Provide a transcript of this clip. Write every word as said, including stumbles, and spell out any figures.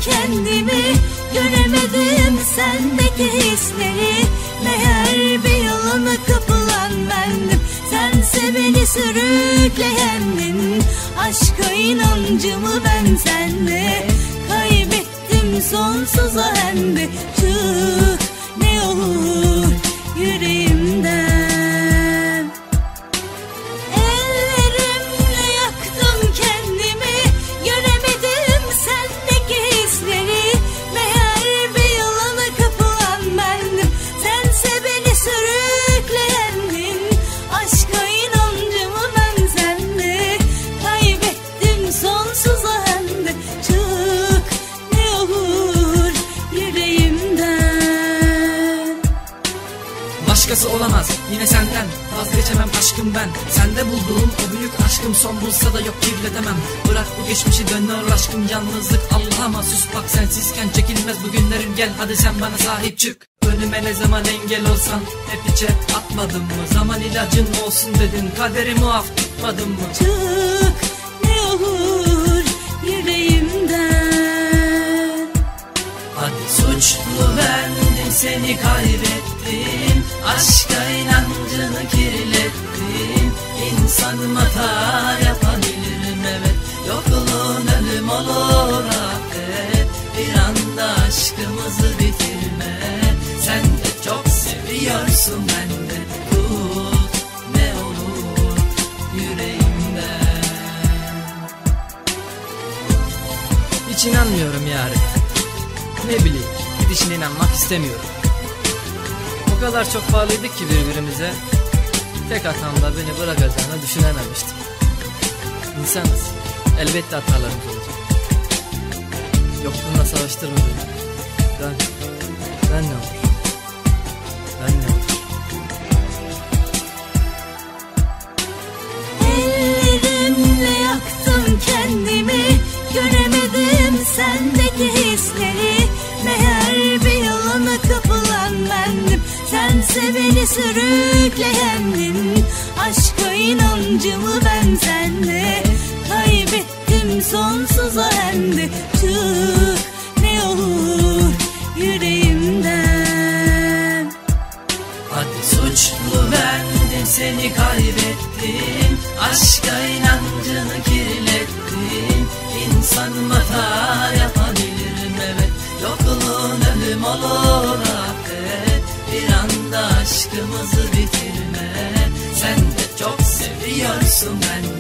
kendimi, göremedim sendeki hisleri. Meğer bir yalana kapılan bendim, sense beni sürükleyendin. Aşka inancımı ben sende kaybettim sonsuza hem de. Çık ne olur yüreğimden. Ellerimle yaktım kendimi, göremedim sendeki hisleri. Meğer bir yalana kapılan bendim, sense beni sürükleyendin. Aşka inancımı ben sende kaybettim sonsuza hem de. Çık ne olur yüreğimden. Başkası olamaz yine senden, vazgeçemem aşkım ben. Sende bulduğum o büyük aşkım son bulsa da yok kirletemem. Bırak bu geçmişi dönür aşkım, yalnızlık Allah'a mahsus. Bak sensizken çekilmez bu günlerin, gel hadi sen bana sahip çık. Önüme ne zaman engel olsan hep içe atmadın mı? Zaman ilacın olsun dedin, kaderi muaf tutmadın mı? Çık ne olur yüreğimden. Hadi suçlu bendim, seni kaybettim. Aşka inancını kirlettim. İnsanım, hata yapabilirim evet. Yokluğun ölüm olur affet. Bir anda aşkımızı bitirme. Sen de çok seviyorsun, ben de tut ne olur yüreğimden. Hiç inanmıyorum yarın. Ne bileyim, gidişine inanmak istemiyorum. O kadar çok bağlıydık ki birbirimize. Tek hatamda beni bırakacağını düşünememiştim. İnsanız, elbette hatalarımız olacak. Yokluğuna savaştırma beni. Ben, ben ne olur? Ben ne olur? Ellerimle yaktım kendimi, göremedim sendeki hisleri. Meğer bir yalana kapılan bendim, sense beni sürükleyendin. Aşka inancımı ben sende kaybettim sonsuza hem de. Çık ne olur yüreğimden. Hadi suçlu bendim, seni kaybettim. Aşka inancını kirlettim. İnsanım, hata yapabilirim evet. Yokluğun ölüm olur affet. Bir anda aşkımızı bitirme. Sen de çok seviyorsun, ben